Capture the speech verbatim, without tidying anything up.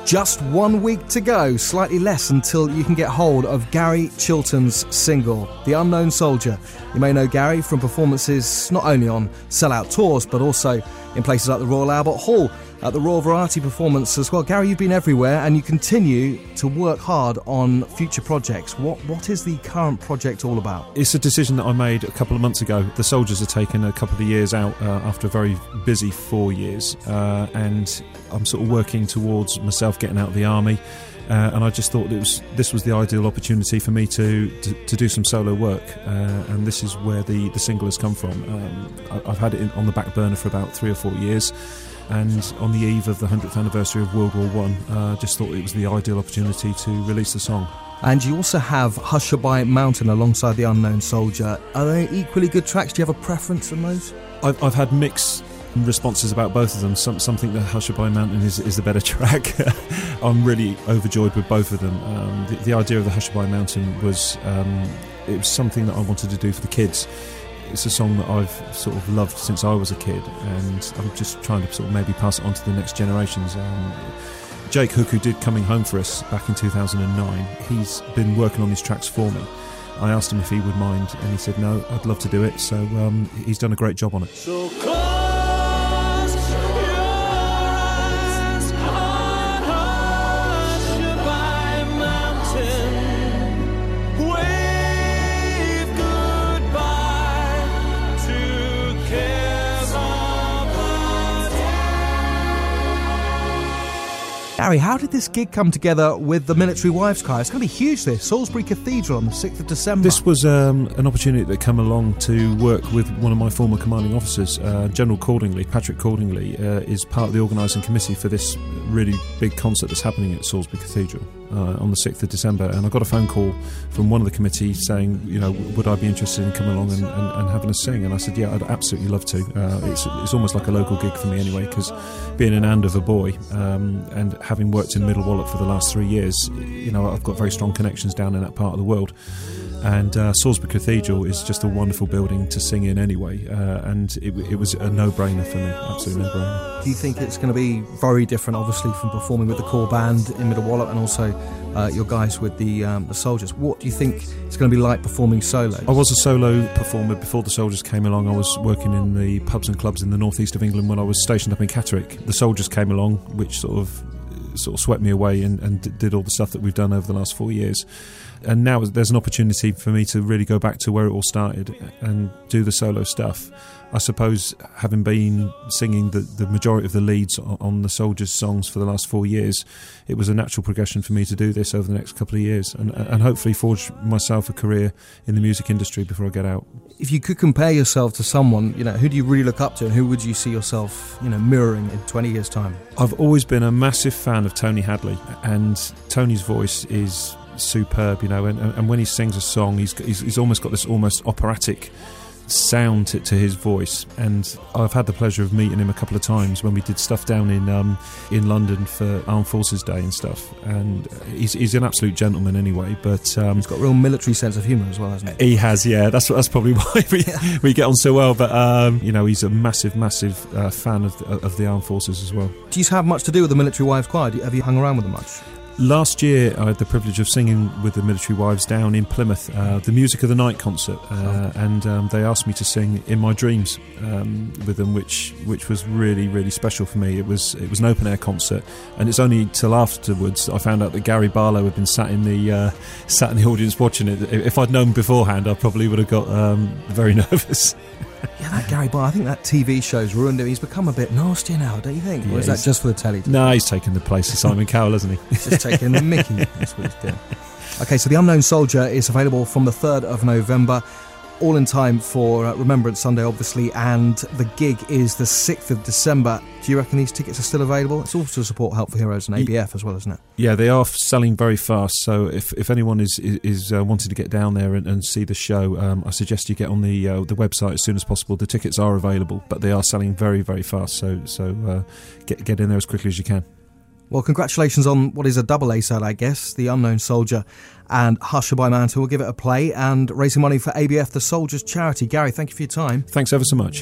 Just one week to go, slightly less until you can get hold of Gary Chilton's single, The Unknown Soldier. You may know Gary from performances not only on sell-out tours, but also in places like the Royal Albert Hall, at the Royal Variety Performance as well. Gary, you've been everywhere and you continue to work hard on future projects. What What is the current project all about? It's a decision that I made a couple of months ago. The Soldiers are taking a couple of years out uh, after a very busy four years, uh, and I'm sort of working towards myself getting out of the army. Uh, and I just thought it was this was the ideal opportunity for me to to, to do some solo work, uh, and this is where the, the single has come from. Um, I, I've had it in, on the back burner for about three or four years, and on the eve of the hundredth anniversary of World War One, I uh, just thought it was the ideal opportunity to release the song. And you also have Hushabye Mountain alongside The Unknown Soldier. Are they equally good tracks? Do you have a preference on those? I've, I've had mixed responses about both of them. Some, some think that Hushabye Mountain is, is the better track. I'm really overjoyed with both of them. Um, the, the idea of the Hushabye Mountain was um, it was something that I wanted to do for the kids. It's a song that I've sort of loved since I was a kid, and I'm just trying to sort of maybe pass it on to the next generations. Um, Jake Hook, who did Coming Home for us back in two thousand nine, he's been working on these tracks for me. I asked him if he would mind, and he said no, I'd love to do it, so um, he's done a great job on it. So close your eyes on Hushabye Mountain, wave goodbye to cares of the day. Gary, how did this gig come together with the Military Wives Choir? It's going to be huge, this. Salisbury Cathedral on the sixth of December. This was um, an opportunity that came along to work with one of my former commanding officers, uh, General Cordingley. Patrick Cordingley uh, is part of the organising committee for this really big concert that's happening at Salisbury Cathedral uh, on the sixth of December. And I got a phone call from one of the committee saying, you know, would I be interested in coming along and, and, and having a sing? And I said, yeah, I'd absolutely love to. Uh, it's, it's almost like a local gig for me anyway, because being an Andover boy um, and having worked in Middle Wallop for the last three years, you know, I've got very strong connections down in that part of the world. And uh, Salisbury Cathedral is just a wonderful building to sing in anyway, uh, and it, it was a no-brainer for me, absolutely no-brainer. Do you think it's going to be very different, obviously, from performing with the core band in Middle Wallop and also uh, your guys with the um, the Soldiers? What do you think it's going to be like performing solo? I was a solo performer before the Soldiers came along. I was working in the pubs and clubs in the northeast of England when I was stationed up in Catterick. The Soldiers came along, which sort of sort of swept me away and, and did all the stuff that we've done over the last four years. And now there's an opportunity for me to really go back to where it all started and do the solo stuff. I suppose, having been singing the, the majority of the leads on, on the Soldiers songs for the last four years, it was a natural progression for me to do this over the next couple of years and, and hopefully forge myself a career in the music industry before I get out. If you could compare yourself to someone, you know, who do you really look up to and who would you see yourself, you know, mirroring in twenty years' time? I've always been a massive fan of Tony Hadley, and Tony's voice is superb, you know, and, and when he sings a song, he's, he's he's almost got this almost operatic sound to, to his voice. And I've had the pleasure of meeting him a couple of times when we did stuff down in um, in London for Armed Forces Day and stuff, and he's, he's an absolute gentleman anyway, but um, he's got a real military sense of humour as well, hasn't he? He has, yeah, that's that's probably why we, yeah. we get on so well, but um, you know, he's a massive massive uh, fan of the, of the Armed Forces as well. Do you have much to do with the Military Wives Choir? Do you, have you hung around with them much? Last year I had the privilege of singing with the Military Wives down in Plymouth, uh, the Music of the Night concert, uh, and um, they asked me to sing In My Dreams um, with them, which which was really really special for me. It was it was an open air concert, and it's only till afterwards that I found out that Gary Barlow had been sat in the uh, sat in the audience watching it. If I'd known beforehand, I probably would have got um, very nervous. Yeah, that Gary Barlow, I think that T V show's ruined him. He's become a bit nasty now, don't you think? Yeah, or is that just for the telly? No, he's taken the place of Simon Cowell, hasn't he? He's just taking the mickey. That's what he's doing. Okay, so The Unknown Soldier is available from the third of November, all in time for uh, Remembrance Sunday, obviously, and the gig is the sixth of December. Do you reckon these tickets are still available? It's also to support Help for Heroes and A B F as well, isn't it? Yeah, they are selling very fast, so if, if anyone is is, is uh, wanting to get down there and, and see the show, um, I suggest you get on the uh, the website as soon as possible. The tickets are available, but they are selling very, very fast, so so uh, get, get in there as quickly as you can. Well, congratulations on what is a double A-side, I guess, The Unknown Soldier and Hushabye Mountain. We'll give it a play and raising money for A B F, the Soldiers Charity. Gary, thank you for your time. Thanks ever so much.